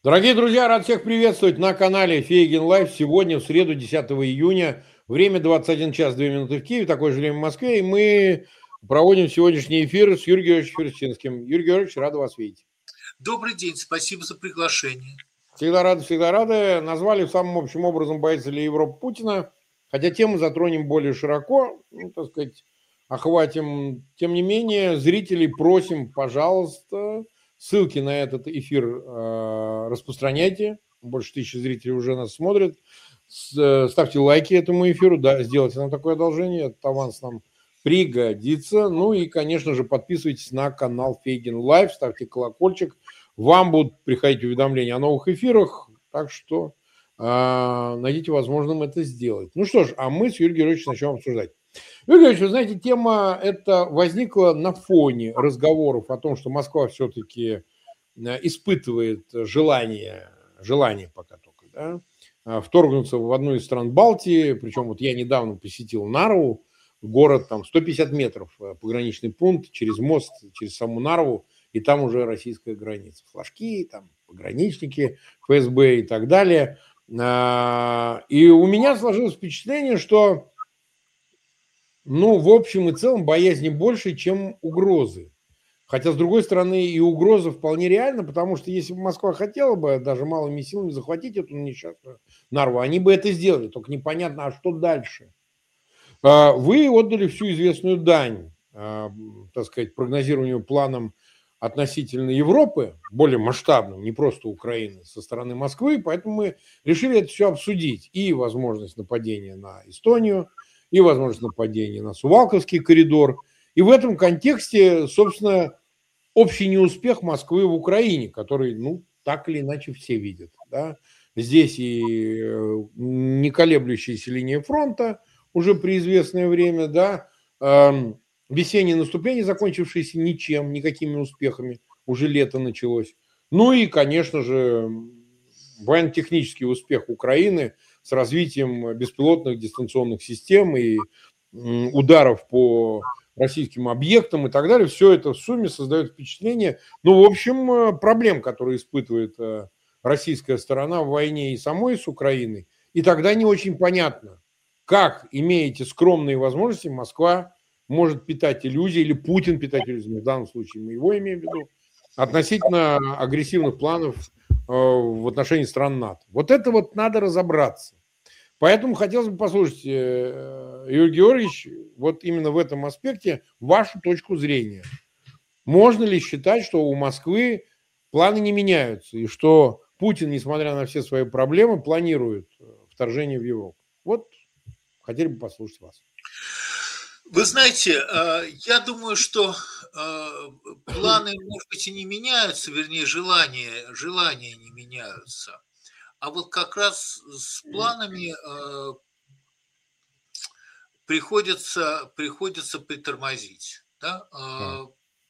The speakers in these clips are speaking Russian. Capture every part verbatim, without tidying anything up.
Дорогие друзья, рад всех приветствовать на канале Фейгин Лайф. Сегодня, в среду, десятого июня, время двадцать один час две минуты в Киеве, такое же время в Москве, и мы проводим сегодняшний эфир с Юрием Георгиевичем Ферстинским. Юрий Георгиевич, рад вас видеть. Добрый день, спасибо за приглашение. Всегда рады, всегда рады. Назвали самым общим образом «Боится ли Европа Путина?», хотя тему затронем более широко, ну, так сказать, охватим. Тем не менее, зрителей просим, пожалуйста, ссылки на этот эфир э, распространяйте. Больше тысячи зрителей уже нас смотрят. С, ставьте лайки этому эфиру, да, сделайте нам такое одолжение, этот аванс нам пригодится. Ну и, конечно же, подписывайтесь на канал Фейгин Лайв, ставьте колокольчик. Вам будут приходить уведомления о новых эфирах, так что э, найдите возможным это сделать. Ну что ж, а мы с Юрием Георгиевичем начнем обсуждать. Юрий Георгиевич, вы знаете, тема эта возникла на фоне разговоров о том, что Москва все-таки испытывает желание, желание пока только, да, вторгнуться в одну из стран Балтии. Причем вот я недавно посетил Нарву, город, там сто пятьдесят метров пограничный пункт, через мост, через саму Нарву, и там уже российская граница. Флажки, там пограничники, ФСБ и так далее. И у меня сложилось впечатление, что, ну, в общем и целом, боязни больше, чем угрозы. Хотя, с другой стороны, и угроза вполне реальна, потому что если бы Москва хотела бы даже малыми силами захватить эту несчастную Нарву, они бы это сделали. Только непонятно, а что дальше? Вы отдали всю известную дань, так сказать, прогнозированию планам относительно Европы, более масштабным, не просто Украины, со стороны Москвы, поэтому мы решили это все обсудить. И возможность нападения на Эстонию, и возможность нападения на Сувалковский коридор. И в этом контексте, собственно, общий неуспех Москвы в Украине, который, ну, так или иначе все видят. Да? Здесь и не колеблющаяся линия фронта уже при известное время, да, э, весеннее наступление, закончившееся ничем, никакими успехами, уже лето началось. Ну и, конечно же, военно-технический успех Украины с развитием беспилотных дистанционных систем и ударов по российским объектам и так далее. Все это в сумме создает впечатление, ну, в общем, проблем, которые испытывает российская сторона в войне и самой с Украиной. И тогда не очень понятно, как, имея эти скромные возможности, Москва может питать иллюзии, или Путин питать иллюзии, в данном случае мы его имеем в виду, относительно агрессивных планов в отношении стран НАТО. Вот это вот надо разобраться. Поэтому хотелось бы послушать, Юрий Георгиевич, вот именно в этом аспекте вашу точку зрения. Можно ли считать, что у Москвы планы не меняются, и что Путин, несмотря на все свои проблемы, планирует вторжение в Европу? Вот хотели бы послушать вас. Вы знаете, я думаю, что планы, может быть, и не меняются, вернее, желания, желания не меняются. А вот как раз с планами приходится, приходится притормозить. Да? Да.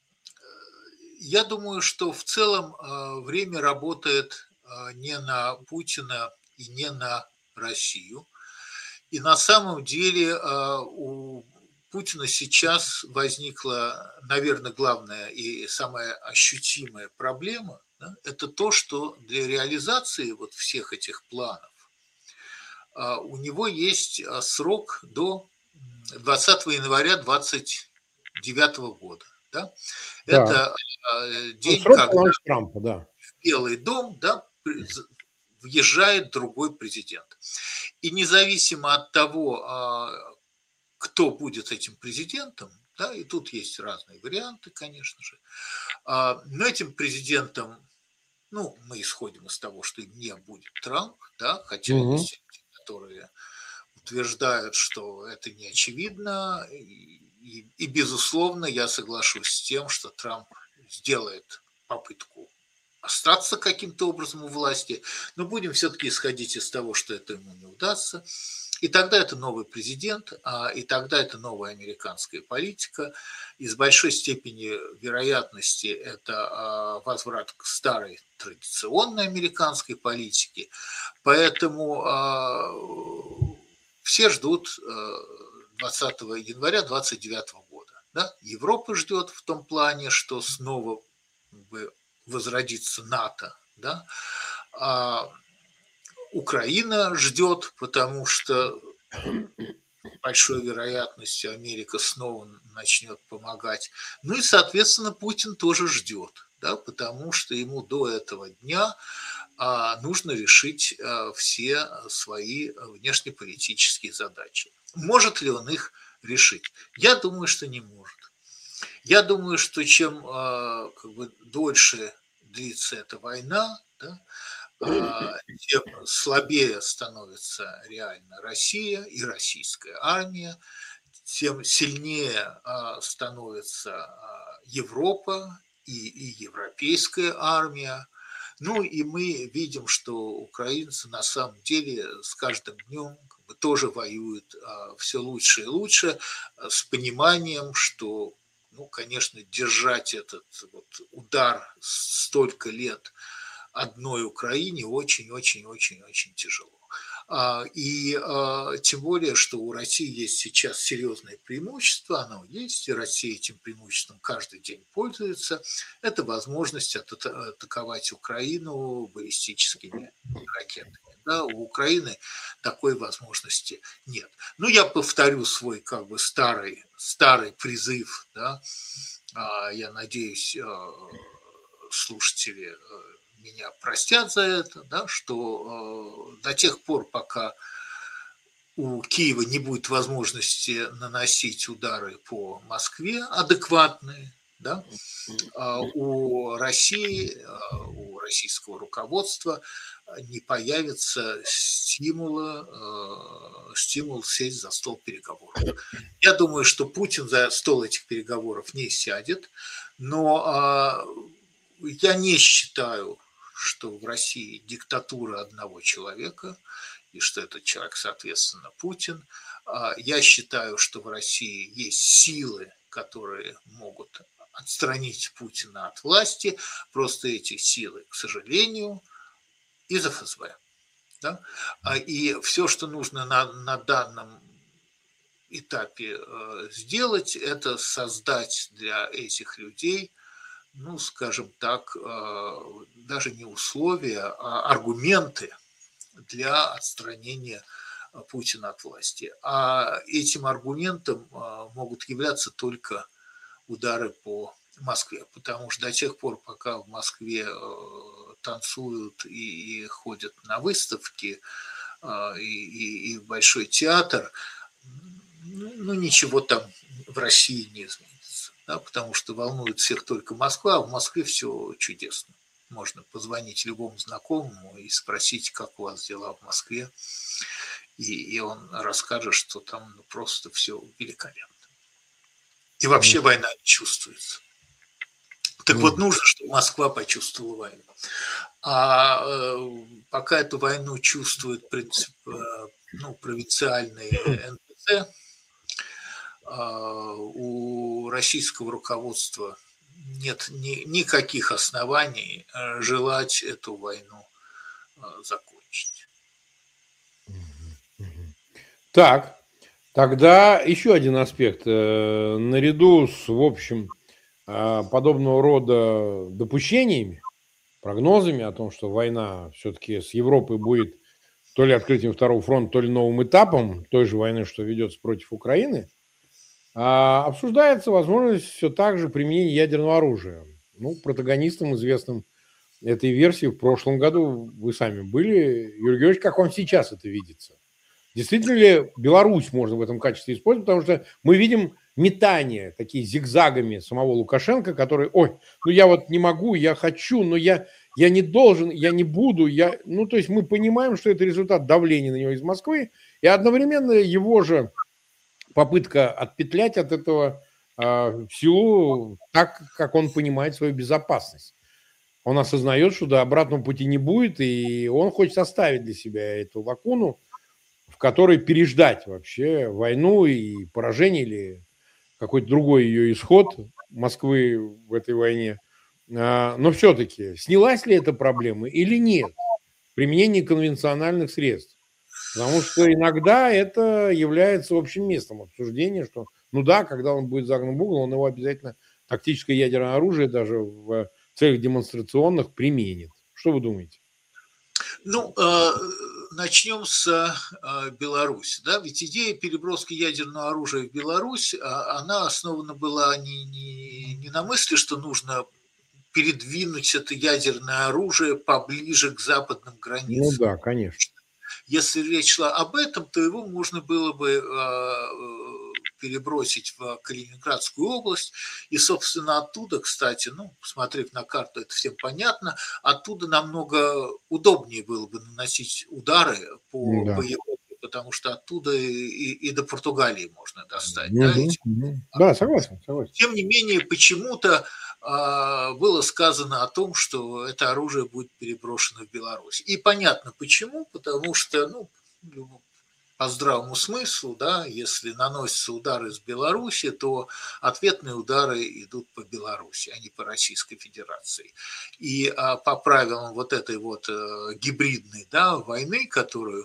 Я думаю, что в целом время работает не на Путина и не на Россию. И на самом деле у Путина сейчас возникла, наверное, главная и самая ощутимая проблема. Да, это то, что для реализации вот всех этих планов у него есть срок до двадцатого января двадцать девятого года. Да? Да. Это день, срок когда Трампа, да. в Белый дом, да, въезжает другой президент. И независимо от того, кто будет этим президентом, да, и тут есть разные варианты, конечно же, но этим президентом, ну, мы исходим из того, что им не будет Трамп, да, хотя угу. есть люди, которые утверждают, что это не очевидно, и, и, и, безусловно, я соглашусь с тем, что Трамп сделает попытку остаться каким-то образом у власти, но будем все-таки исходить из того, что это ему не удастся. И тогда это новый президент, и тогда это новая американская политика. И с большой степенью вероятности это возврат к старой традиционной американской политике. Поэтому все ждут двадцатого января двадцать девятого года. Да? Европа ждет в том плане, что снова возродится НАТО, да? А Украина ждет, потому что большой вероятностью Америка снова начнет помогать. Ну и, соответственно, Путин тоже ждет, да, потому что ему до этого дня а, нужно решить а, все свои внешнеполитические задачи. Может ли он их решить? Я думаю, что не может. Я думаю, что чем а, как бы дольше длится эта война, да, тем слабее становится реально Россия и российская армия, тем сильнее становится Европа и, и европейская армия. Ну и мы видим, что украинцы на самом деле с каждым днем как бы тоже воюют все лучше и лучше, с пониманием, что, ну, конечно, держать этот вот удар столько лет одной Украине очень-очень-очень-очень тяжело. И тем более, что у России есть сейчас серьезное преимущество, оно есть, и Россия этим преимуществом каждый день пользуется. Это возможность атаковать Украину баллистическими ракетами. Да, у Украины такой возможности нет. Ну, я повторю свой как бы старый, старый призыв, да, я надеюсь, слушатели меня простят за это, да, что э, до тех пор, пока у Киева не будет возможности наносить удары по Москве адекватные, да, э, у России, э, у российского руководства не появится стимула, э, стимул сесть за стол переговоров. Я думаю, что Путин за стол этих переговоров не сядет, но э, я не считаю, что в России диктатура одного человека, и что этот человек, соответственно, Путин. Я считаю, что в России есть силы, которые могут отстранить Путина от власти. Просто эти силы, к сожалению, из эф эс бэ. Да? И все, что нужно на, на данном этапе сделать, это создать для этих людей, ну, скажем так, даже не условия, а аргументы для отстранения Путина от власти. А этим аргументом могут являться только удары по Москве, потому что до тех пор, пока в Москве танцуют и, и ходят на выставки, и, и, и в Большой театр, ну, ничего там в России не изменится. Да, потому что волнует всех только Москва, а в Москве все чудесно. Можно позвонить любому знакомому и спросить, как у вас дела в Москве, и, и он расскажет, что там ну, просто все великолепно. И вообще mm. война не чувствуется. Так mm. вот, нужно, чтобы Москва почувствовала войну. А э, пока эту войну чувствуют принцип, э, ну, провинциальные эн пэ цэ, у российского руководства нет ни, никаких оснований желать эту войну закончить. Так, тогда еще один аспект. Наряду с, в общем, подобного рода допущениями, прогнозами о том, что война все-таки с Европой будет то ли открытием второго фронта, то ли новым этапом той же войны, что ведется против Украины, А, обсуждается возможность все так же применения ядерного оружия. Ну, протагонистом известным этой версии в прошлом году вы сами были. Юрий Георгиевич, как вам сейчас это видится? Действительно ли Беларусь можно в этом качестве использовать? Потому что мы видим метания такие зигзагами самого Лукашенко, который, ой, ну я вот не могу, я хочу, но я, я не должен, я не буду. Я... Ну, то есть мы понимаем, что это результат давления на него из Москвы, и одновременно его же попытка отпетлять от этого э, в силу так, как он понимает свою безопасность. Он осознает, что до обратного пути не будет, и он хочет оставить для себя эту лакуну, в которой переждать вообще войну и поражение или какой-то другой ее исход Москвы в этой войне. А, но все-таки снялась ли эта проблема или нет? Применение конвенциональных средств. Потому что иногда это является общим местом обсуждения, что, ну да, когда он будет загнан в угол, он его обязательно тактическое ядерное оружие даже в целях демонстрационных применит. Что вы думаете? Ну, э, начнем с э, Беларуси. Да? Ведь идея переброски ядерного оружия в Беларусь, а, она основана была не, не, не на мысли, что нужно передвинуть это ядерное оружие поближе к западным Ну границам. да, конечно. Если речь шла об этом, то его можно было бы э, перебросить в Калининградскую область. И, собственно, оттуда, кстати, ну, посмотрев на карту, это всем понятно, оттуда намного удобнее было бы наносить удары по, Да. по Европе, потому что оттуда и, и, и до Португалии можно достать. Да, Мгм, эти. мгм. Да, согласен, согласен. Тем не менее, почему-то а, было сказано о том, что это оружие будет переброшено в Беларусь. И понятно почему, потому что, ну, по здравому смыслу, да, если наносятся удары из Беларуси, то ответные удары идут по Беларуси, а не по Российской Федерации. И а, по правилам вот этой вот э, гибридной, да, войны, которую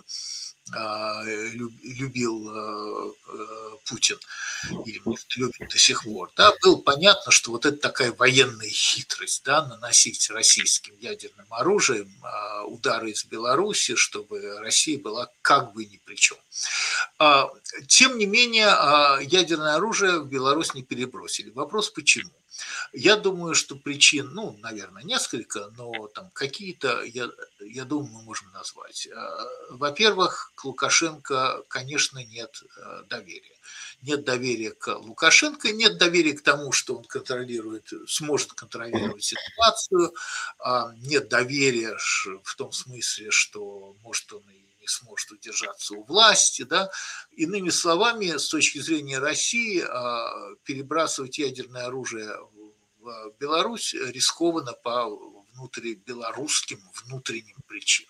а, любил а, Путин, или, может, любит до сих пор, да, было понятно, что вот это такая военная хитрость, да, наносить российским ядерным оружием а, удары из Беларуси, чтобы Россия была как бы ни при чем. А, тем не менее, а, ядерное оружие в Беларусь не перебросили. Вопрос почему? Я думаю, что причин, ну, наверное, несколько, но там какие-то, я, я думаю, мы можем назвать. Во-первых, к Лукашенко, конечно, нет доверия. Нет доверия к Лукашенко, нет доверия к тому, что он контролирует, сможет контролировать ситуацию, нет доверия в том смысле, что может он и не сможет удержаться у власти. Да? Иными словами, с точки зрения России, перебрасывать ядерное оружие в Беларусь рискованно по внутрибелорусским внутренним причинам.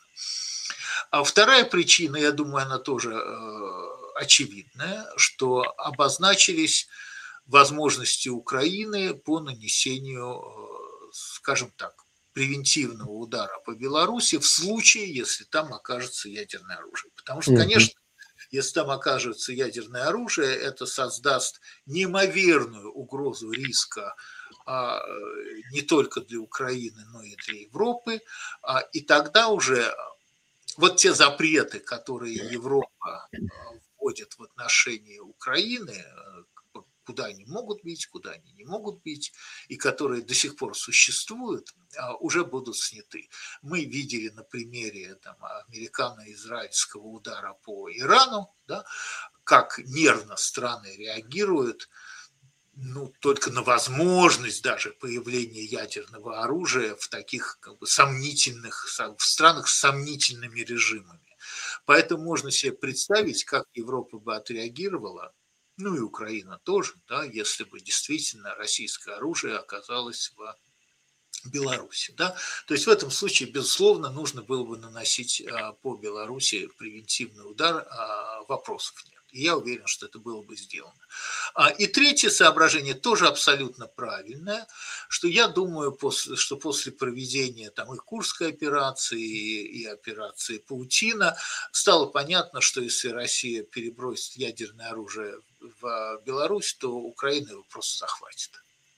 А вторая причина, я думаю, она тоже э, очевидная, что обозначились возможности Украины по нанесению, э, скажем так, превентивного удара по Беларуси в случае, если там окажется ядерное оружие. Потому что, конечно, если там окажется ядерное оружие, это создаст неимоверную угрозу риска а, не только для Украины, но и для Европы. А, и тогда уже вот те запреты, которые Европа вводит в отношении Украины, куда они могут бить, куда они не могут бить, и которые до сих пор существуют, уже будут сняты. Мы видели на примере там, американо-израильского удара по Ирану, да, как нервно страны реагируют, ну, только на возможность даже появления ядерного оружия в таких как бы сомнительных, в странах с сомнительными режимами. Поэтому можно себе представить, как Европа бы отреагировала, ну и Украина тоже, да, если бы действительно российское оружие оказалось в Беларуси. Да? То есть в этом случае, безусловно, нужно было бы наносить а, по Беларуси превентивный удар, а, вопросов нет. И я уверен, что это было бы сделано. А, и третье соображение тоже абсолютно правильное, что я думаю, после, что после проведения там, и Курской операции, и, и операции Паутина, стало понятно, что если Россия перебросит ядерное оружие в Беларусь, то Украина его просто захватит.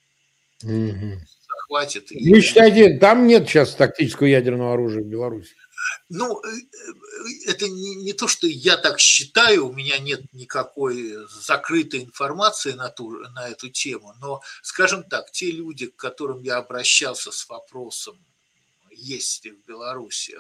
Угу. Захватит. Вы И... считаете, там нет сейчас тактического ядерного оружия в Беларуси? Ну, это не, не то, что я так считаю, у меня нет никакой закрытой информации на, ту, на эту тему, но, скажем так, те люди, к которым я обращался с вопросом, есть ли в Беларуси,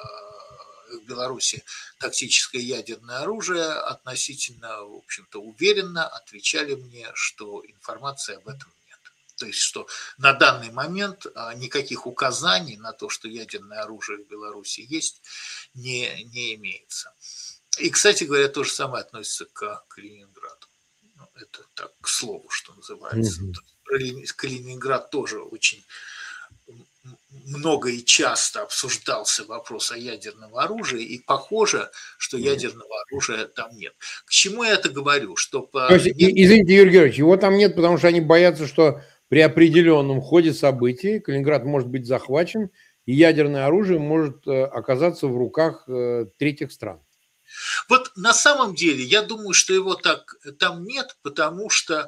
в Беларуси тактическое ядерное оружие, относительно, в общем-то, уверенно отвечали мне, что информации об этом нет. То есть, что на данный момент никаких указаний на то, что ядерное оружие в Беларуси есть, не, не имеется. И, кстати говоря, то же самое относится к Калининграду. Ну, это так, к слову, что называется. Mm-hmm. Калининград тоже очень много и часто обсуждался вопрос о ядерном оружии, и похоже, что ядерного оружия там нет. К чему я это говорю? Что по... То есть, нет... Извините, Юрий Георгиевич, его там нет, потому что они боятся, что при определенном ходе событий Калининград может быть захвачен, и ядерное оружие может оказаться в руках третьих стран. Вот на самом деле я думаю, что его так, там нет, потому что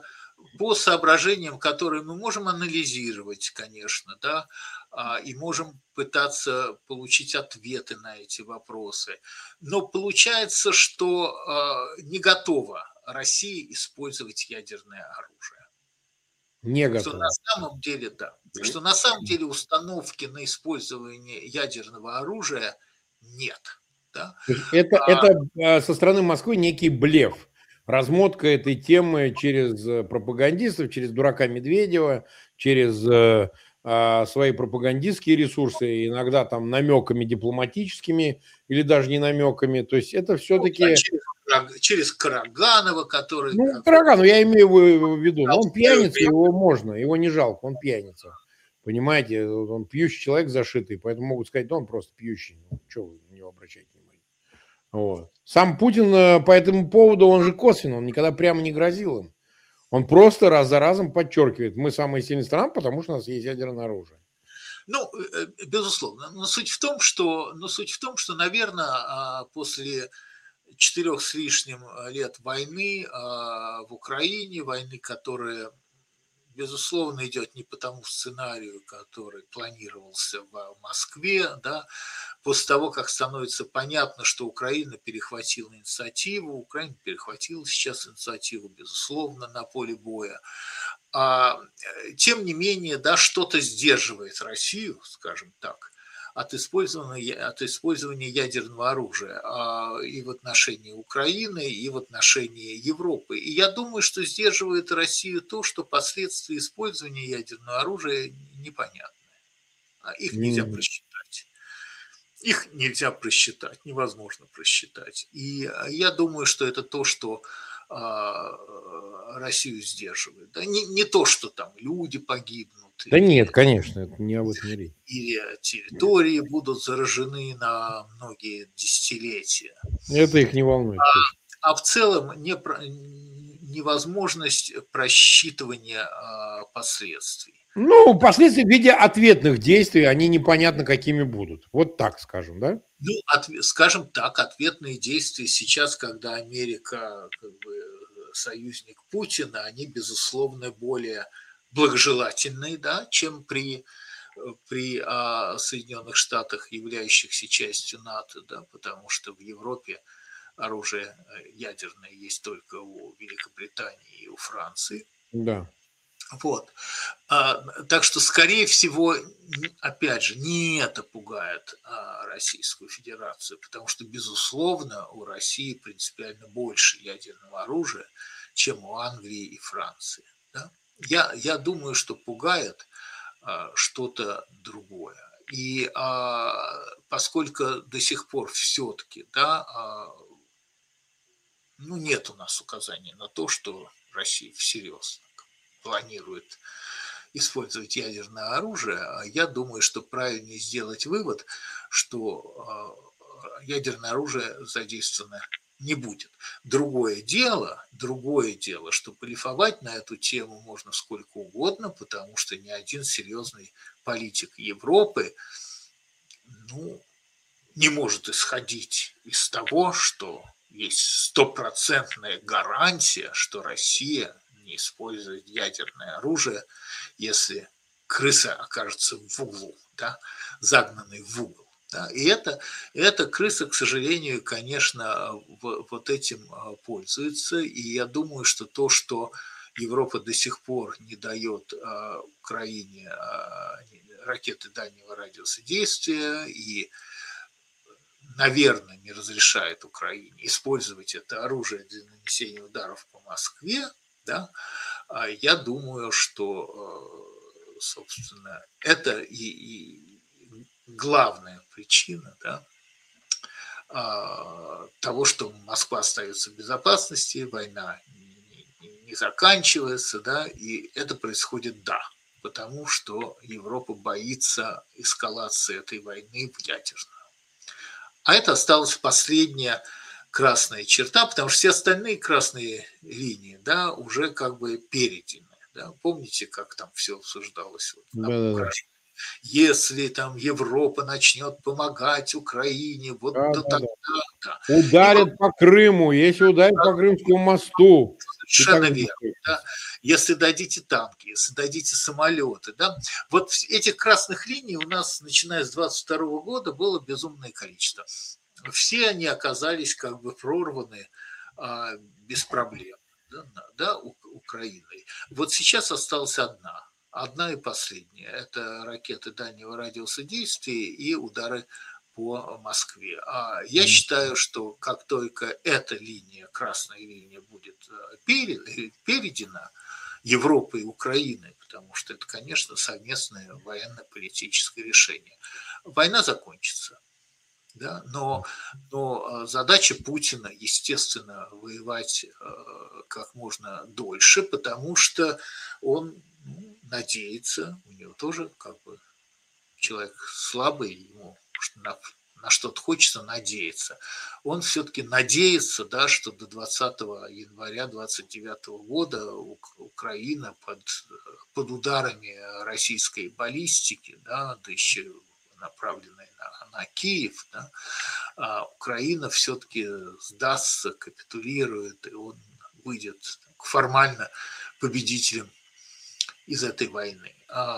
по соображениям, которые мы можем анализировать, конечно, да, и можем пытаться получить ответы на эти вопросы. Но получается, что не готова Россия использовать ядерное оружие. Не что готова. на самом деле, да, что на самом деле установки на использование ядерного оружия нет. Да? Это, а, это со стороны Москвы некий блеф. Размотка этой темы через пропагандистов, через дурака Медведева, через э, э, свои пропагандистские ресурсы, иногда там намеками дипломатическими или даже не намеками. То есть это все-таки... Ну, через, через Караганова, который... Ну, Караганов, я имею в виду, но он пьяница, его можно, его не жалко, он пьяница. Понимаете, он пьющий человек зашитый, поэтому могут сказать, да он просто пьющий. Ну, что вы на него обращаете внимание? Вот. Сам Путин по этому поводу, он же косвенно, он никогда прямо не грозил им. Он просто раз за разом подчеркивает, мы самая сильная страна, потому что у нас есть ядерное оружие. Ну, безусловно. Но суть в том, что, но суть в том, что, наверное, после четырех с лишним лет войны в Украине, войны, которая, безусловно, идет не по тому сценарию, который планировался в Москве, да, после того, как становится понятно, что Украина перехватила инициативу, Украина перехватила сейчас инициативу, безусловно, на поле боя, а, тем не менее, да, что-то сдерживает Россию, скажем так, от использования, от использования ядерного оружия а, и в отношении Украины, и в отношении Европы. И я думаю, что сдерживает Россию то, что последствия использования ядерного оружия непонятны. Их нельзя mm-hmm. просчитать. Их нельзя просчитать, невозможно просчитать. И я думаю, что это то, что а, Россию сдерживает. Да? Не, не то, что там люди погибнут. Да или, нет, конечно, это не об этом речь. Или территории будут заражены на многие десятилетия. Это их не волнует. А, а в целом не, невозможность просчитывания а, последствий. Ну, последствия в виде ответных действий, они непонятно какими будут. Вот так скажем, да? Ну, от, скажем так, ответные действия сейчас, когда Америка как бы союзник Путина, они, безусловно, более благожелательные, да, чем при, при а, Соединенных Штатах, являющихся частью НАТО, да, потому что в Европе оружие ядерное есть только у Великобритании и у Франции. Да. Вот. А, так что, скорее всего, опять же, не это пугает а, Российскую Федерацию, потому что, безусловно, у России принципиально больше ядерного оружия, чем у Англии и Франции. Да? Я, я думаю, что пугает а, что-то другое. И а, поскольку до сих пор все-таки, да, а, ну, нет у нас указаний на то, что Россия всерьез планирует использовать ядерное оружие, я думаю, что правильнее сделать вывод, что ядерное оружие задействовано не будет. Другое дело, другое дело, что блефовать на эту тему можно сколько угодно, потому что ни один серьезный политик Европы, ну, не может исходить из того, что есть стопроцентная гарантия, что Россия не использовать ядерное оружие, если крыса окажется в углу, да, загнанной в угол. Да. И это, эта крыса, к сожалению, конечно, вот этим пользуется. И я думаю, что то, что Европа до сих пор не дает Украине ракеты дальнего радиуса действия и, наверное, не разрешает Украине использовать это оружие для нанесения ударов по Москве, да, я думаю, что, собственно, это и, и главная причина, да, того, что Москва остается в безопасности, война не, не заканчивается, да, и это происходит, да, потому что Европа боится эскалации этой войны в ядерную. А это осталось последняя красная черта, потому что все остальные красные линии, да, уже как бы перейдены. Да. Помните, как там все обсуждалось? Вот, да, если там Европа начнет помогать Украине, вот да, то да, тогда... Да. Да. Ударят вот, по Крыму, если ударят по Крымскому мосту, Совершенно верно. Да? Если дадите танки, если дадите самолеты. Да? Вот этих красных линий у нас, начиная с двадцать второго года, было безумное количество. Все они оказались как бы прорваны а, без проблем, да, да, Украиной. Вот сейчас осталась одна, одна и последняя. Это ракеты дальнего радиуса действия и удары по Москве. А я считаю, что как только эта линия, красная линия, будет перейдена Европой и Украиной, потому что это, конечно, совместное военно-политическое решение, война закончится. Да? Но, но задача Путина, естественно, воевать э, как можно дольше, потому что он ну, надеется, у него тоже как бы человек слабый, ему на, на что-то хочется надеяться. Он все-таки надеется, да, что до двадцатого января двадцать девятого года Украина под, под ударами российской баллистики, да, да еще направленной на, на Киев, да, а Украина все-таки сдастся, капитулирует, и он выйдет формально победителем из этой войны.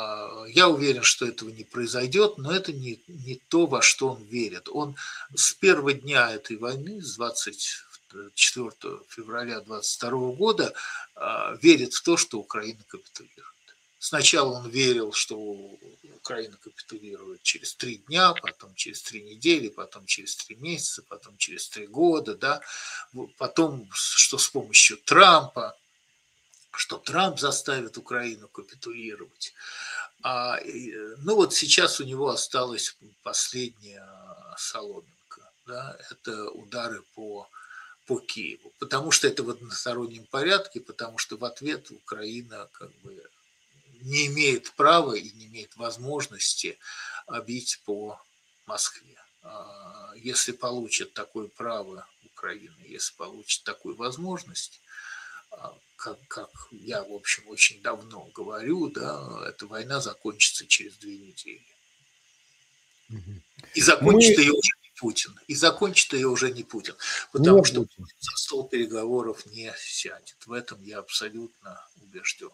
Я уверен, что этого не произойдет, но это не, не то, во что он верит. Он с первого дня этой войны, с двадцать четвёртого февраля двадцать второго года, верит в то, что Украина капитулирует. Сначала он верил, что Украина капитулирует через три дня, потом через три недели, потом через три месяца, потом через три года, да, потом, что с помощью Трампа, что Трамп заставит Украину капитулировать. А, ну вот сейчас у него осталась последняя соломинка, да, это удары по, по Киеву, потому что это в одностороннем порядке, потому что в ответ Украина как бы не имеет права и не имеет возможности бить по Москве. Если получит такое право Украина, если получит такую возможность, как, как я, в общем, очень давно говорю, да, эта война закончится через две недели. И закончит Мы... ее уже не Путин. И закончит ее уже не Путин. Потому не что Путин за стол переговоров не сядет. В этом я абсолютно убежден.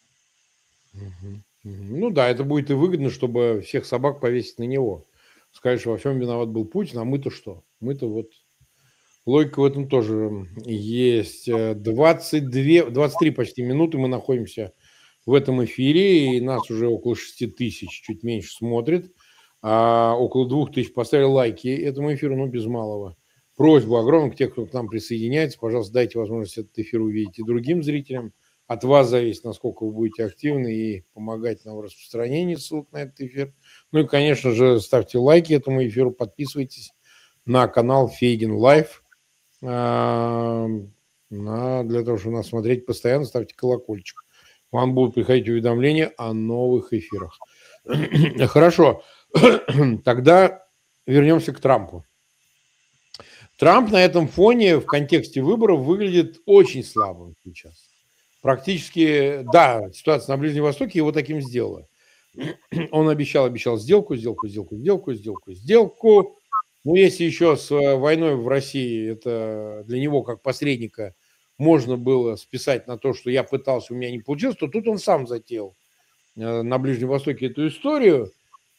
Ну да, это будет и выгодно, чтобы всех собак повесить на него. Сказать, что во всем виноват был Путин, а мы-то что? Мы-то вот... Логика в этом тоже есть. двадцать две, двадцать три почти минуты мы находимся в этом эфире, и нас уже около шести тысяч, чуть меньше смотрит. А около двух тысяч поставили лайки этому эфиру, но без малого. Просьба огромная к тех, кто к нам присоединяется. Пожалуйста, дайте возможность этот эфир увидеть и другим зрителям. От вас зависит, насколько вы будете активны и помогать нам в распространении ссылок на этот эфир. Ну и, конечно же, ставьте лайки этому эфиру, подписывайтесь на канал Фейгин Лайв. А, для того, чтобы нас смотреть постоянно, ставьте колокольчик. Вам будут приходить уведомления о новых эфирах. Хорошо. Тогда вернемся к Трампу. Трамп на этом фоне в контексте выборов выглядит очень слабым сейчас. Практически, да, ситуация на Ближнем Востоке его таким сделала. Он обещал, обещал сделку, сделку, сделку, сделку, сделку, сделку. Ну, если еще с войной в России это для него как посредника можно было списать на то, что я пытался, у меня не получилось, то тут он сам затеял на Ближнем Востоке эту историю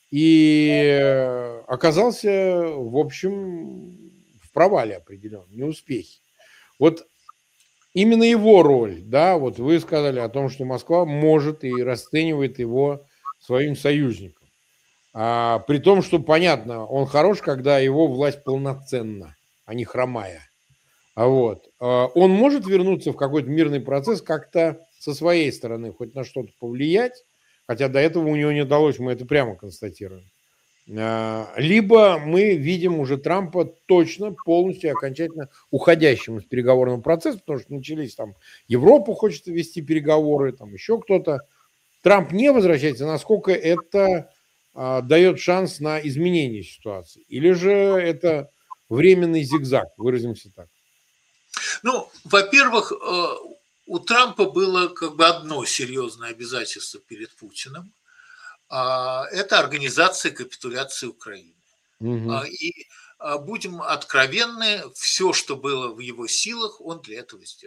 и оказался, в общем, в провале определенном, неуспехе. Вот именно его роль, да, вот вы сказали о том, что Москва может и расценивает его своим союзником. А, при том, что, понятно, он хорош, когда его власть полноценна, а не хромая. А вот. А, он может вернуться в какой-то мирный процесс, как-то со своей стороны хоть на что-то повлиять, хотя до этого у него не удалось, мы это прямо констатируем. А, либо мы видим уже Трампа точно, полностью, окончательно уходящим из переговорного процесса, потому что начались там, Европа хочет вести переговоры, там еще кто-то. Трамп не возвращается, насколько это а, дает шанс на изменение ситуации? Или же это временный зигзаг, выразимся так? Ну, во-первых, у Трампа было как бы одно серьезное обязательство перед Путиным. Это организация капитуляции Украины. Угу. И будем откровенны, все, что было в его силах, он для этого сделал.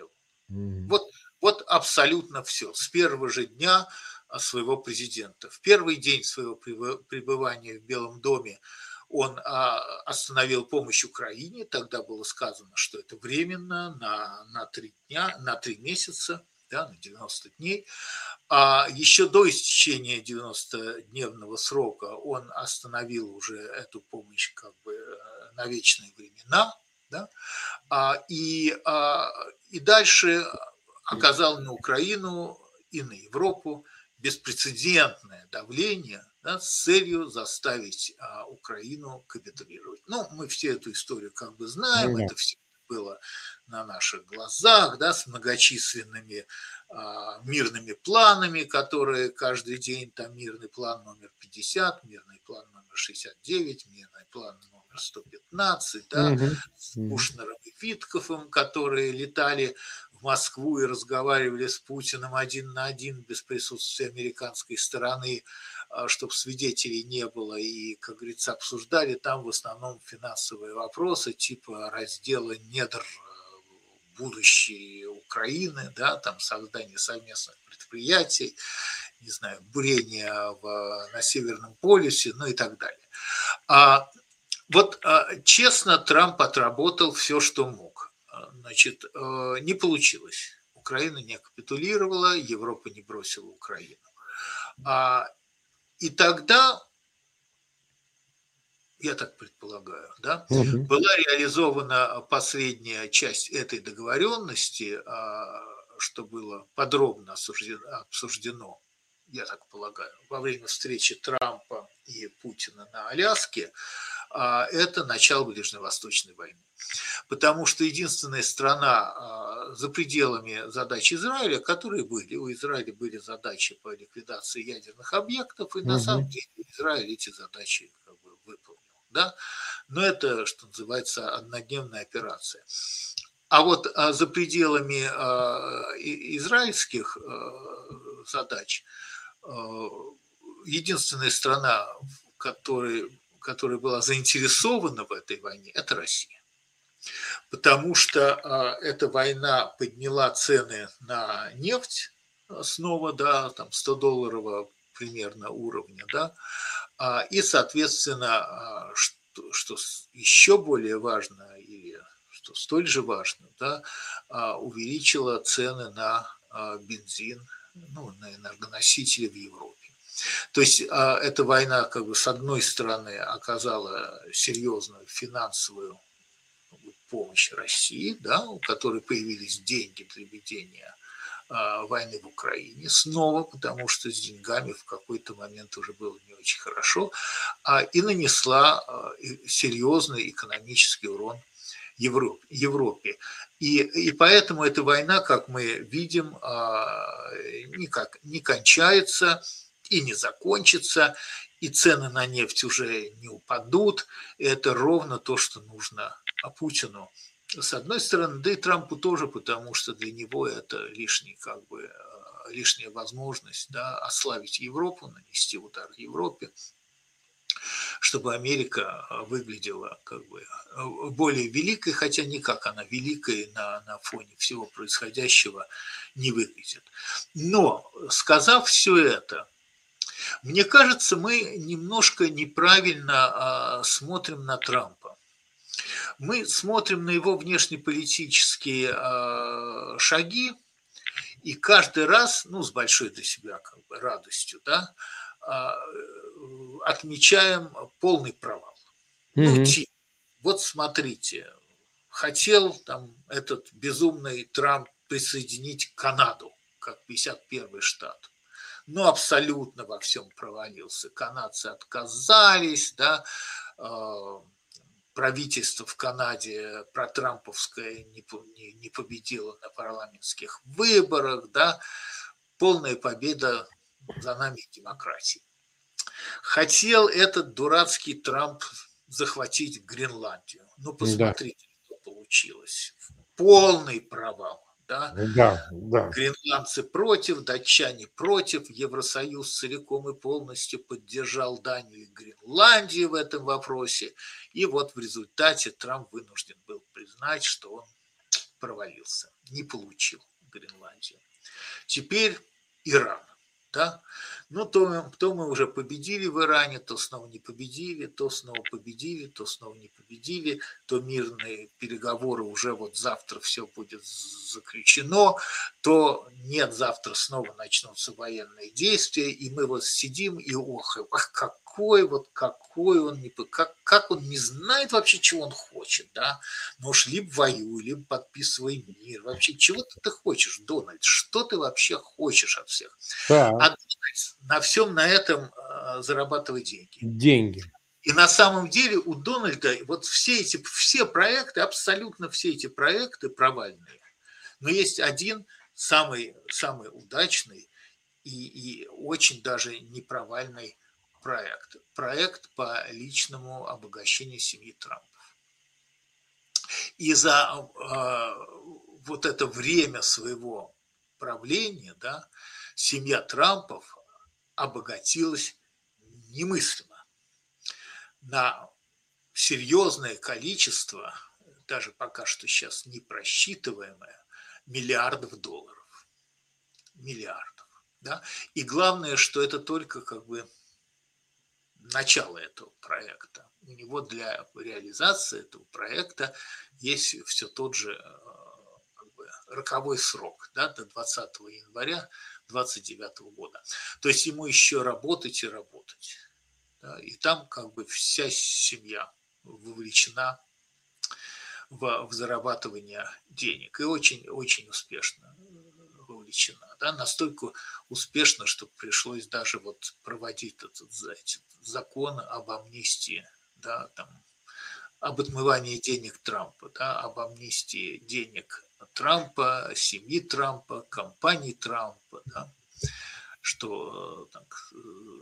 Мгм. Вот, вот абсолютно все. С первого же дня своего президента. В первый день своего пребывания в Белом доме он остановил помощь Украине. Тогда было сказано, что это временно, на, на три дня, на три месяца, да, на девяносто дней. А еще до истечения девяностодневного срока он остановил уже эту помощь как бы на вечные времена. Да? А, и, а, и дальше оказал на Украину и на Европу беспрецедентное давление, да, с целью заставить а, Украину капитулировать. Ну, мы все эту историю как бы знаем, Да. это все было на наших глазах, да, с многочисленными а, мирными планами, которые каждый день, там мирный план номер пятьдесят, мирный план номер шестьдесят девять, мирный план номер сто пятнадцать, да, Мгм. с Мгм. Кушнером и Виткофом, которые летали в Москву и разговаривали с Путиным один на один без присутствия американской стороны, чтобы свидетелей не было, и, как говорится, обсуждали там в основном финансовые вопросы типа раздела недр будущей Украины, да, там создание совместных предприятий, не знаю, бурение в, на Северном полюсе, ну и так далее. А, вот честно, Трамп отработал все, что мог. Значит, не получилось. Украина не капитулировала, Европа не бросила Украину. А, и тогда, я так предполагаю, да, Мгм. была реализована последняя часть этой договоренности, что было подробно обсуждено, я так полагаю, во время встречи Трампа и Путина на Аляске, это начало Ближневосточной войны. Потому что единственная страна за пределами задач Израиля, которые были, у Израиля были задачи по ликвидации ядерных объектов, и на самом Мгм. деле Израиль эти задачи как бы выполнил. Да? Но это, что называется, однодневная операция. А вот а, за пределами а, израильских а, задач а, единственная страна, которая, которая была заинтересована в этой войне, это Россия. Потому что а, эта война подняла цены на нефть снова до там, сто долларового примерно уровня, да, а, и, соответственно, а, что, что еще более важно, или что столь же важно, да, а, увеличила цены на а, бензин, ну, на энергоносители в Европе. То есть а, эта война, как бы, с одной стороны, оказала серьезную финансовую помощь России, да, у которой появились деньги для ведения а, войны в Украине снова, потому что с деньгами в какой-то момент уже было не очень хорошо, а, и нанесла а, серьезный экономический урон Европе. Европе. И, и поэтому эта война, как мы видим, а, никак не кончается и не закончится, и цены на нефть уже не упадут. И это ровно то, что нужно Путину. С одной стороны, да и Трампу тоже, потому что для него это лишний, как бы, лишняя возможность, да, ослабить Европу, нанести удар Европе, чтобы Америка выглядела как бы более великой, хотя никак она великой на, на фоне всего происходящего не выглядит. Но, сказав все это, мне кажется, мы немножко неправильно а, смотрим на Трампа. Мы смотрим на его внешнеполитические а, шаги, и каждый раз, ну, с большой для себя как бы радостью, да, а, отмечаем полный провал. Ну, Мгм. типа, вот смотрите, хотел там этот безумный Трамп присоединить Канаду, как пятьдесят первый штат. Ну, абсолютно во всем провалился. Канадцы отказались, да, правительство в Канаде протрамповское не, не, не победило на парламентских выборах, да, полная победа за нами демократии. Хотел этот дурацкий Трамп захватить Гренландию. Ну, Да, посмотрите, что получилось. Полный провал. Да? да, да. Гренландцы против, датчане против, Евросоюз целиком и полностью поддержал Данию и Гренландию в этом вопросе. И вот в результате Трамп вынужден был признать, что он провалился, не получил. Гренландию. Теперь Иран. Да? Ну, то, то мы уже победили в Иране, то снова не победили, то снова победили, то снова не победили, то мирные переговоры уже вот завтра все будет заключено, то нет, завтра снова начнутся военные действия, и мы вот сидим и ох, какой вот, какой он, не, как, как он не знает вообще, чего он хочет, да, ну уж либо воюй, либо подписывай мир, вообще, чего ты хочешь, Дональд, что ты вообще хочешь от всех? Да. А на всем на этом э, зарабатывать деньги. Деньги. И на самом деле у Дональда вот все эти все проекты, абсолютно все эти проекты провальные. Но есть один самый, самый удачный и, и очень даже не провальный проект. Проект по личному обогащению семьи Трампа. И за э, вот это время своего правления, да, семья Трампов обогатилась немыслимо на серьезное количество, даже пока что сейчас не просчитываемое, миллиардов долларов. Миллиардов. Да? И главное, что это только как бы начало этого проекта. У него для реализации этого проекта есть все тот же как бы, роковой срок, да, до двадцатого января двадцать девятого года. То есть ему еще работать и работать. Да, и там как бы вся семья вовлечена в, в зарабатывание денег. И очень-очень успешно вовлечена. Да, настолько успешно, что пришлось даже вот проводить этот, этот закон об амнистии, да, там, об отмывании денег Трампа, да, об амнистии денег Трампа, семьи Трампа, компании Трампа, да, что так,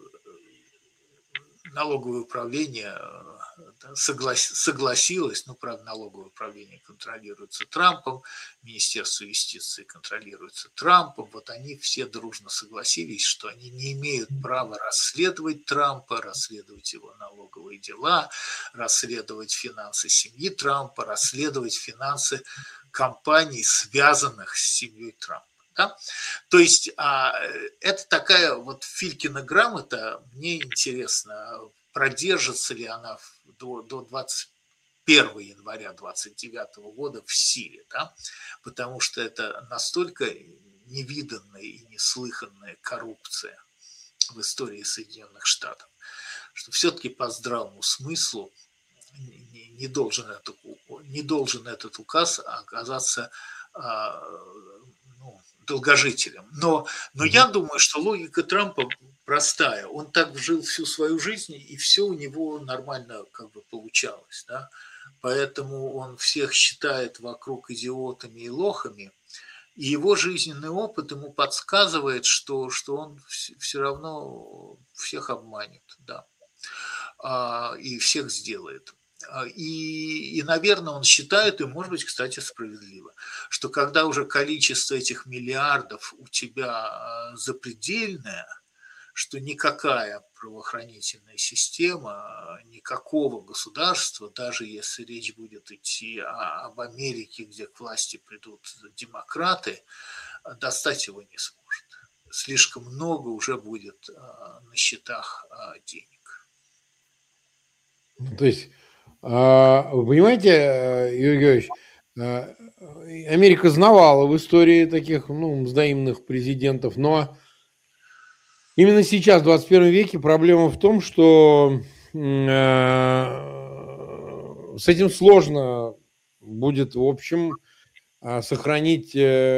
налоговое управление соглас, согласилось, ну, правда, налоговое управление контролируется Трампом, Министерство юстиции контролируется Трампом, вот они все дружно согласились, что они не имеют права расследовать Трампа, расследовать его налоговые дела, расследовать финансы семьи Трампа, расследовать финансы компаний, связанных с семьей Трампа. Да? То есть а, это такая вот Филькина грамота, мне интересно, продержится ли она до, до двадцать первого января двадцать девятого года в силе, да? Потому что это настолько невиданная и неслыханная коррупция в истории Соединенных Штатов, что все-таки по здравому смыслу не, не, должен, это, не должен этот указ оказаться а, ну, долгожителем. Но, но я думаю, что логика Трампа простая. Он так жил всю свою жизнь, и все у него нормально как бы получалось. Да? Поэтому он всех считает вокруг идиотами и лохами. И его жизненный опыт ему подсказывает, что, что он все равно всех обманет. Да? А, и всех сделает. И, и, наверное, он считает, и, может быть, кстати, справедливо, что когда уже количество этих миллиардов у тебя запредельное, что никакая правоохранительная система, никакого государства, даже если речь будет идти об Америке, где к власти придут демократы, достать его не сможет. Слишком много уже будет на счетах денег. То есть, вы понимаете, Юрий Георгиевич, Америка знавала в истории таких, ну, взаимных президентов, но именно сейчас, в двадцать первом веке, проблема в том, что с этим сложно будет, в общем, сохранить,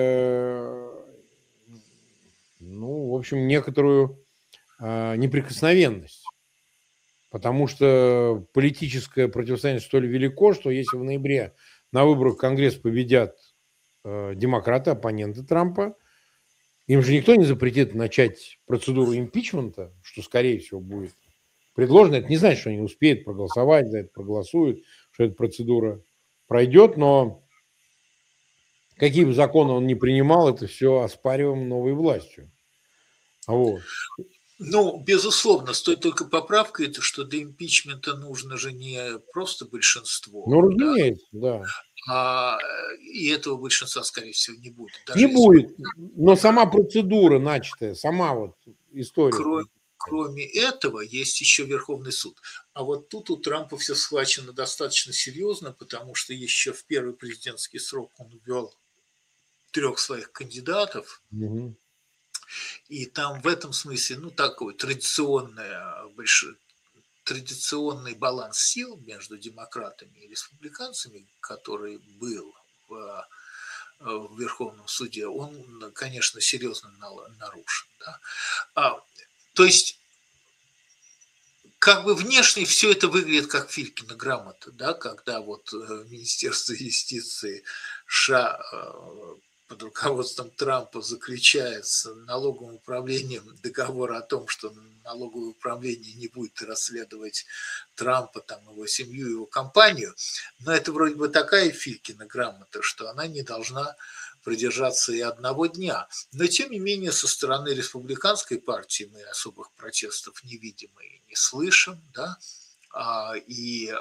ну, в общем, некоторую неприкосновенность. Потому что политическое противостояние столь велико, что если в ноябре на выборах в Конгресс победят э, демократы, оппоненты Трампа, им же никто не запретит начать процедуру импичмента, что, скорее всего, будет предложено. Это не значит, что они успеют проголосовать, за это проголосуют, что эта процедура пройдет, но какие бы законы он ни принимал, это все оспариваемо новой властью. Вот. Ну, безусловно, с той только поправкой, это что до импичмента нужно же не просто большинство. Ну, разумеется, да. да. А, и этого большинства, скорее всего, не будет. Не Даже будет, но сама процедура начатая, сама вот история. Кроме, кроме этого, есть еще Верховный суд. А вот тут у Трампа все схвачено достаточно серьезно, потому что еще в первый президентский срок он ввел трех своих кандидатов. Угу. И там в этом смысле, ну, такой традиционный, большой, традиционный баланс сил между демократами и республиканцами, который был в, в Верховном суде, он, конечно, серьезно нарушен. Да? А, то есть, как бы внешне все это выглядит как Филькина грамота, да, когда вот Министерство юстиции США под руководством Трампа заключает с налоговым управлением договор о том, что налоговое управление не будет расследовать Трампа, там, его семью, его компанию. Но это вроде бы такая Филькина грамота, что она не должна продержаться и одного дня. Но, тем не менее, со стороны республиканской партии мы особых протестов не видим и не слышим, да, и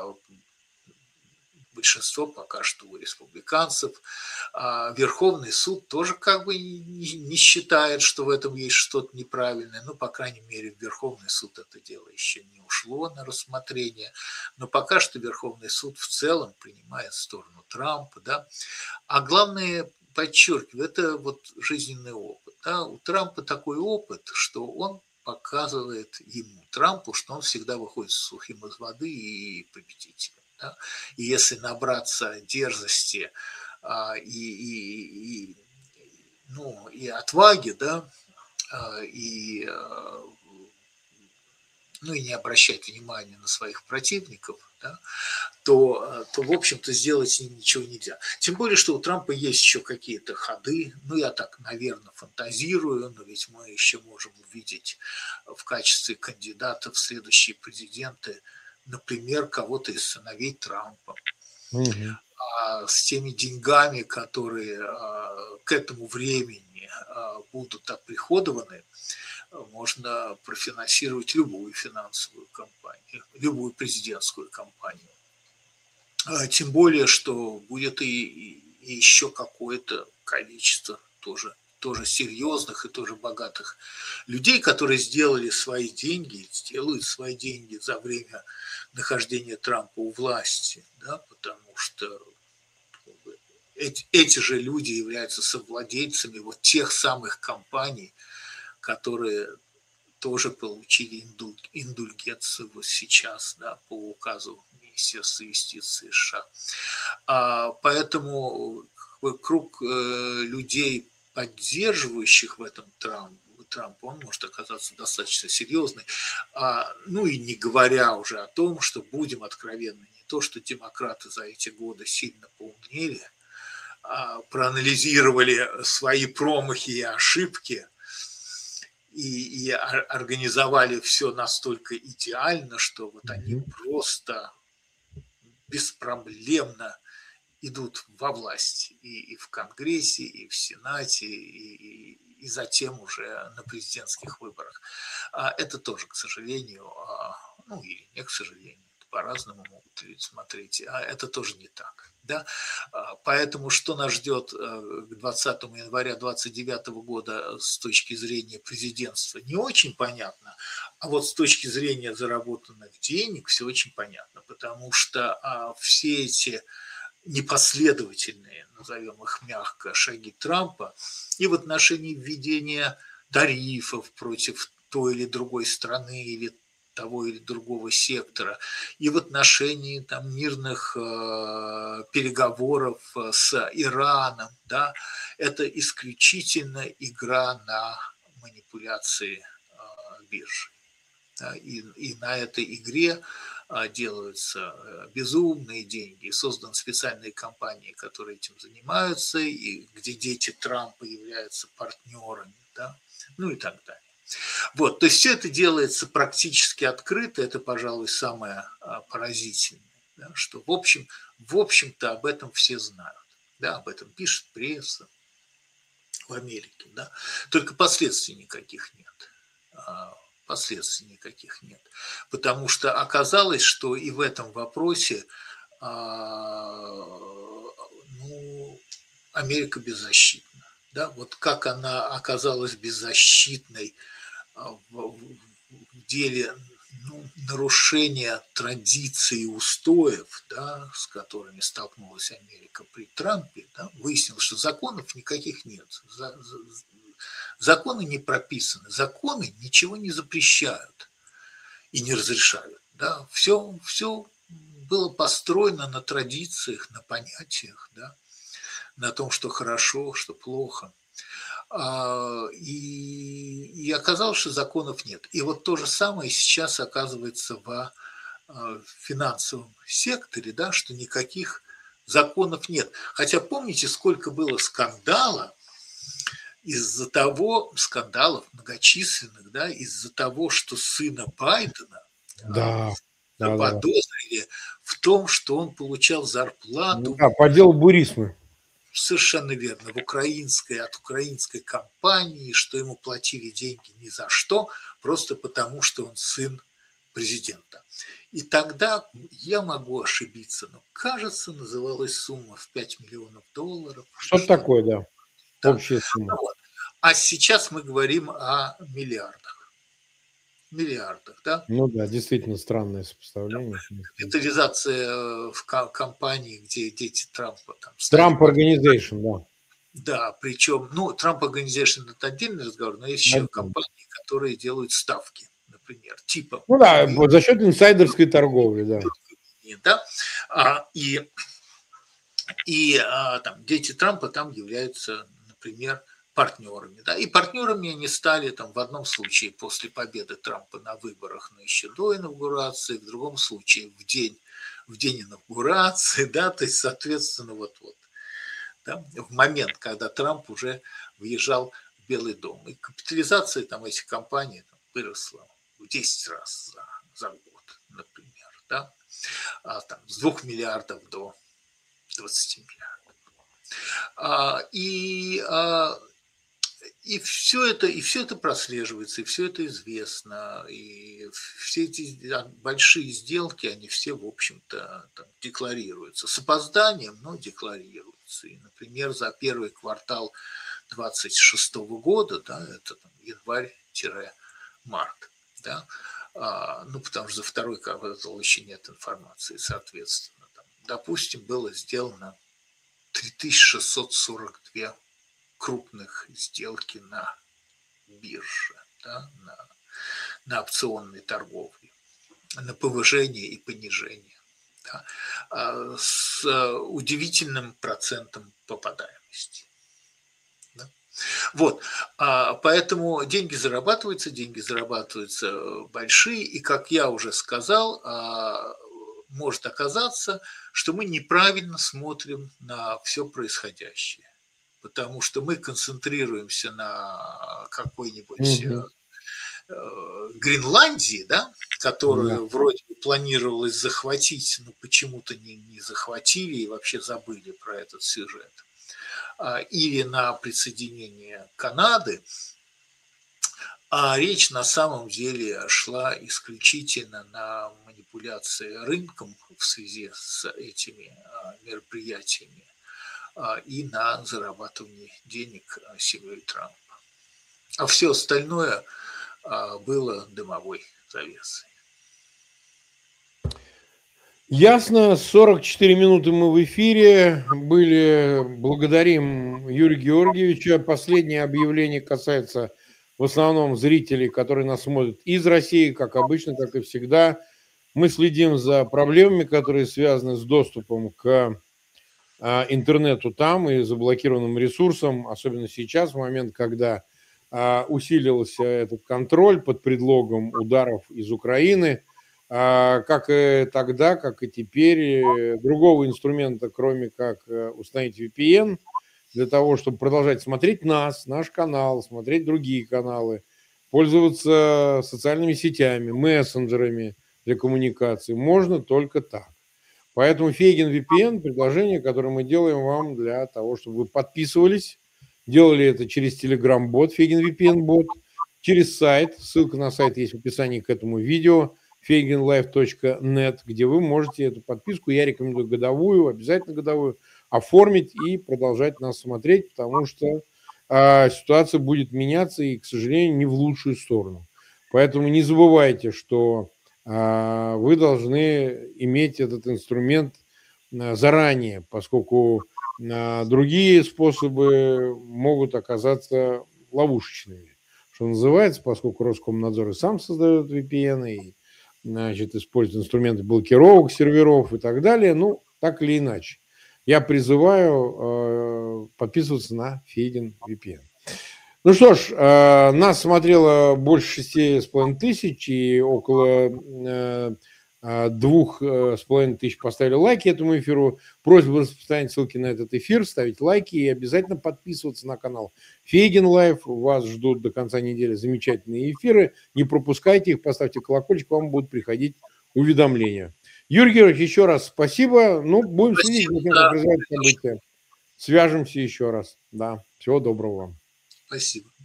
большинство пока что у республиканцев. Верховный суд тоже как бы не считает, что в этом есть что-то неправильное. Ну, по крайней мере, в Верховный суд это дело еще не ушло на рассмотрение. Но пока что Верховный суд в целом принимает сторону Трампа. Да? А главное, подчеркиваю, это вот жизненный опыт. Да? У Трампа такой опыт, что он показывает ему, Трампу, что он всегда выходит сухим из воды и победителем. Да? И если набраться дерзости а, и, и, и, ну, и отваги, да, а, и, а, ну, и не обращать внимания на своих противников, да, то, то, в общем-то, сделать с ним ничего нельзя. Тем более, что у Трампа есть еще какие-то ходы, ну, я так, наверное, фантазирую, но ведь мы еще можем увидеть в качестве кандидата в следующие президенты, например, кого-то из сыновей Трампа. Угу. А с теми деньгами, которые а, к этому времени а, будут оприходованы, можно профинансировать любую финансовую кампанию, любую президентскую кампанию. А, тем более, что будет и, и еще какое-то количество тоже тоже серьезных и тоже богатых людей, которые сделали свои деньги, сделают свои деньги за время нахождения Трампа у власти, да, потому что эти, эти же люди являются совладельцами вот тех самых компаний, которые тоже получили индуль, индульгенцию вот сейчас, да, по указу Министерства юстиции США. А, поэтому круг э, людей, поддерживающих в этом Трампа, Трампа, он может оказаться достаточно серьезный. А, ну и не говоря уже о том, что, будем откровенны, не то, что демократы за эти годы сильно поумнели, а, проанализировали свои промахи и ошибки и, и организовали все настолько идеально, что вот они mm-hmm. просто беспроблемно идут во власть и, и в Конгрессе, и в Сенате, и, и, и затем уже на президентских выборах. А это тоже, к сожалению, ну или не к сожалению, по-разному могут люди смотреть, а это тоже не так. Да? Поэтому что нас ждет к двадцатому января двадцать девятого года с точки зрения президентства, не очень понятно, а вот с точки зрения заработанных денег все очень понятно, потому что а, все эти непоследовательные, назовем их мягко, шаги Трампа и в отношении введения тарифов против той или другой страны или того или другого сектора, и в отношении там, мирных э, переговоров с Ираном, да, это исключительно игра на манипуляции э, биржи. Да, и, и на этой игре делаются безумные деньги, созданы специальные компании, которые этим занимаются, и где дети Трампа являются партнерами, да, ну и так далее. Вот, то есть все это делается практически открыто, это, пожалуй, самое поразительное, да, что в общем, в общем-то об этом все знают, да, об этом пишет пресса в Америке, да, только последствий никаких нет. Последствий никаких нет. Потому что оказалось, что и в этом вопросе Америка беззащитна. Да? Вот как она оказалась беззащитной в, в деле ну, нарушения традиций и устоев, да, с которыми столкнулась Америка при Трампе, да, выяснилось, что законов никаких нет. За, за, законы не прописаны, законы ничего не запрещают и не разрешают. Да. Все, все было построено на традициях, на понятиях, да, на том, что хорошо, что плохо. И, и оказалось, что законов нет. И вот то же самое сейчас оказывается в финансовом секторе, да, что никаких законов нет. Хотя помните, сколько было скандала из-за того, скандалов многочисленных, да, из-за того, что сына Байдена да, заподозрили да, да. в том, что он получал зарплату. Да, по делу Бурисмы. Совершенно верно, в украинской, от украинской компании, что ему платили деньги ни за что, просто потому, что он сын президента. И тогда, я могу ошибиться, но, кажется, называлась сумма в пять миллионов долларов. Что-то что такое, да, да. общая сумма. Вот. А сейчас мы говорим о миллиардах. Миллиардах, да? Ну да, действительно странное сопоставление. Да. Капитализация в компании, где дети Трампа. Там, Трамп Organization, да. Да, причем, ну, Трамп Organization это отдельный разговор, но есть еще компании, которые делают ставки, например, типа. Ну да, и, за счет инсайдерской торговли, да. да? А, и и а, там, дети Трампа там являются, например, партнерами. Да? И партнерами они стали там, в одном случае после победы Трампа на выборах, но еще до инаугурации, в другом случае в день, в день инаугурации, да, то есть, соответственно, вот-вот. Да, в момент, когда Трамп уже въезжал в Белый дом. И капитализация там, этих компаний там, выросла в десять раз за, за год, например. Да? А, там, с двух миллиардов до двадцати миллиардов. А, и, а, и, все это, и все это прослеживается, и все это известно. И все эти большие сделки, они все, в общем-то, там, декларируются. С опозданием, но декларируются. И, например, за первый квартал двадцать шестого года, да, это там, январь-март, да, а, ну, потому что за второй квартал еще нет информации, соответственно. Там, допустим, было сделано три тысячи шестьсот сорок две крупных сделки на бирже, да, на, на опционной торговле, на повышение и понижение. Да, с удивительным процентом попадаемости. Да. Вот, поэтому деньги зарабатываются, деньги зарабатываются большие, и, как я уже сказал, может оказаться, что мы неправильно смотрим на все происходящее, потому что мы концентрируемся на какой-нибудь mm-hmm. Гренландии, да, которую да. вроде бы планировалось захватить, но почему-то не, не захватили и вообще забыли про этот сюжет. Или на присоединение Канады. А речь на самом деле шла исключительно на манипуляции рынком в связи с этими мероприятиями и на зарабатывание денег семьей Трампа. А все остальное было дымовой завесой. Ясно. сорок четыре минуты мы в эфире были. Благодарим Юрия Георгиевича. Последнее объявление касается в основном зрителей, которые нас смотрят из России, как обычно, как и всегда. Мы следим за проблемами, которые связаны с доступом к интернету там и заблокированным ресурсам, особенно сейчас, в момент, когда усилился этот контроль под предлогом ударов из Украины, как и тогда, как и теперь, другого инструмента, кроме как установить ви пи эн, для того, чтобы продолжать смотреть нас, наш канал, смотреть другие каналы, пользоваться социальными сетями, мессенджерами для коммуникации, можно только так. Поэтому Фейгин ви пи эн – предложение, которое мы делаем вам для того, чтобы вы подписывались, делали это через Telegram-бот, Фейгин ви пи эн-бот, через сайт, ссылка на сайт есть в описании к этому видео, фейгин лайф точка нет, где вы можете эту подписку, я рекомендую годовую, обязательно годовую, оформить и продолжать нас смотреть, потому что э, ситуация будет меняться и, к сожалению, не в лучшую сторону. Поэтому не забывайте, что э, вы должны иметь этот инструмент э, заранее, поскольку э, другие способы могут оказаться ловушечными, что называется, поскольку Роскомнадзор и сам создает ви пи эн, и значит, использует инструменты блокировок серверов и так далее. Ну, так или иначе. Я призываю э, подписываться на Фейгин ви пи эн. Ну что ж, э, нас смотрело больше шести с половиной тысяч, и около э, двух с половиной тысяч поставили лайки этому эфиру. Просьба распространять ссылки на этот эфир, ставить лайки и обязательно подписываться на канал Фейгин Лайв. Вас ждут до конца недели замечательные эфиры. Не пропускайте их, поставьте колокольчик, вам будут приходить уведомления. Юрий Георгиевич, еще раз спасибо. Ну, будем следить, как развиваются события. Свяжемся еще раз. Да, всего доброго вам. Спасибо.